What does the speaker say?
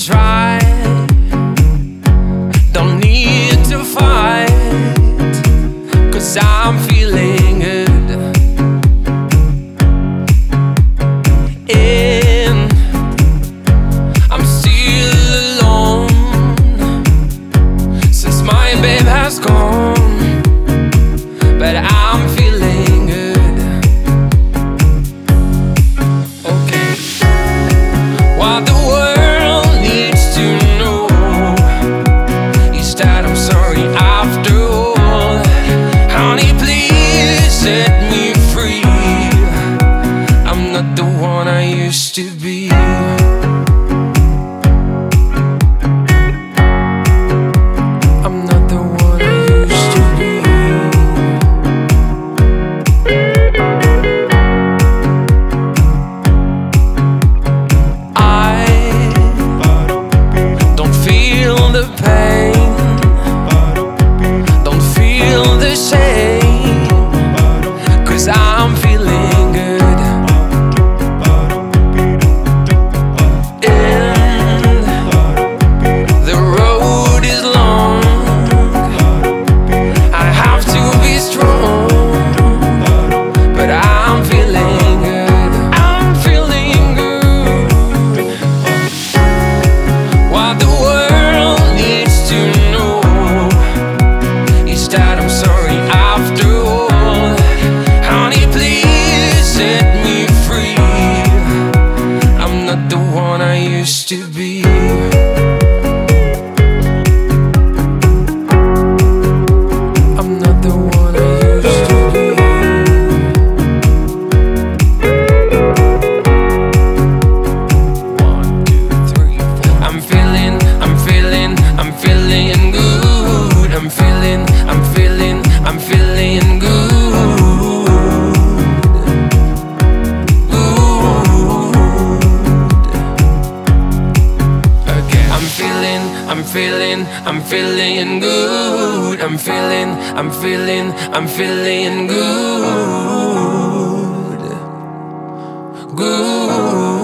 try, don't need to fight, 'cause I'm feeling good. And I'm still alone since my babe has gone, but I'm feeling good. Okay, what the world needs to know is that I'm sorry after all. Honey, please set me free. I'm not the one I used to be. I'm not the one I used to be. I don't feel the pain, don't feel the shame, 'cause I'm feeling good. And the road is long, I have to be strong, but I'm feeling good. I'm feeling good. What the world needs to know is that I'm sorry after all. Honey, please set me free. I'm not the one I used to be. I'm not the one I used to be. One, two, three, four. I'm feeling good. I'm feeling good. I'm feeling good. Okay. I'm feeling good. I'm feeling good. Good.